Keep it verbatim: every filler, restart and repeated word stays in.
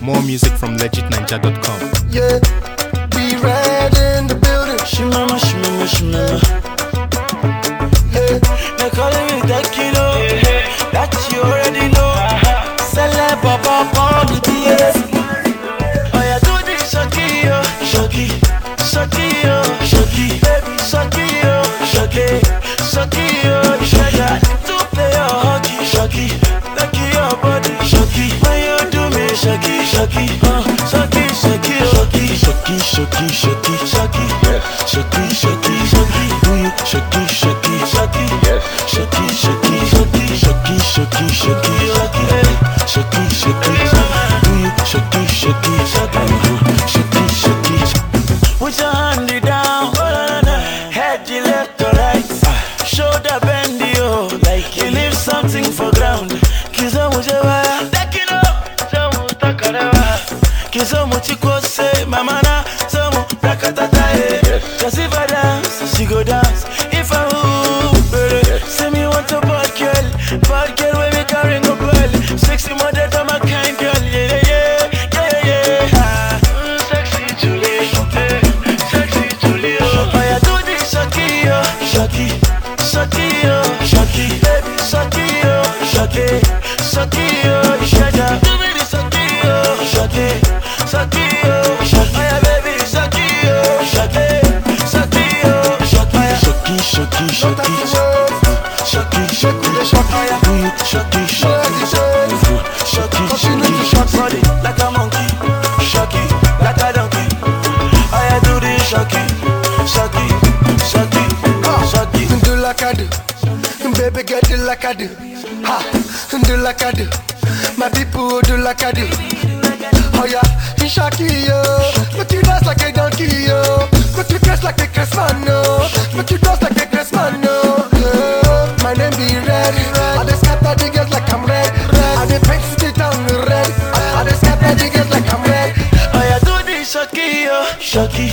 More music from legit ninja dot com. Yeah, be red in the building. Shimama, shimama, shimama. Yeah, they calling me that kilo. That you already know. Celeb pop on the B S. Oh yeah, do this shocky, yo, shocky, shocky, yo, shocky, baby, shocky, yo, shocky, shocky, yo, shocky. To play your hockey, shocky, lucky your body, shocky. When you do me, shocky, shocky, uh, shocky, shocky, shocky, shocky, shocky, shocky, shocky, yeah, shocky, shocky, shocky. Do you shocky, shocky, shocky, yeah, shocky, shocky, shocky, shocky, shocky, shocky, shocky, shocky, shocky, do you shocky, shocky, shocky, shocky, shocky. Put your hand down, head the left or right, shoulder bend yo, like you leave something for ground. Kizo mujewa, dekino, somu takarawa. Kizo muchiko say, mama na, somu takatata eh. Cause if I dance, she go dance. If I move, baby, say me want a bad girl, bad girl when me carrying a bell. Sexy mother to my kind girl, yeah, yeah, yeah, yeah, yeah. Mm, sexy Julie, eh, sexy Julie, oh. Oh yeah, do this shocky, yo, shocky, shocky, yo, shocky, baby, shocky, yo, shocky, shocky, yo, shocky. Do me this shocky, yo, shocky, shocky, yo, shocky. Oh yeah, baby, shocky, yo, shocky, shocky, yo, shocky, shocky, shocky, shocky, shocky, shocky, shocky, do you shocky, shocky, shocky, shocky, shocky, body like a monkey, shocky, like a donkey. Oh yeah, do this shocky, shocky, shocky, shocky. Do like I do, baby, get it like I do. Ha, do like I do. My people do like I do. Oh yeah, in shocky yo, but you dance like a donkey yo, but you dress like a Christmas no, but you dance like a Christmas no. Yeah. My name be red, I just scatter the girls like I'm red, I just paint the town red, I just scatter the girls like I'm red. Oh yeah, do this shocky yo, shocky,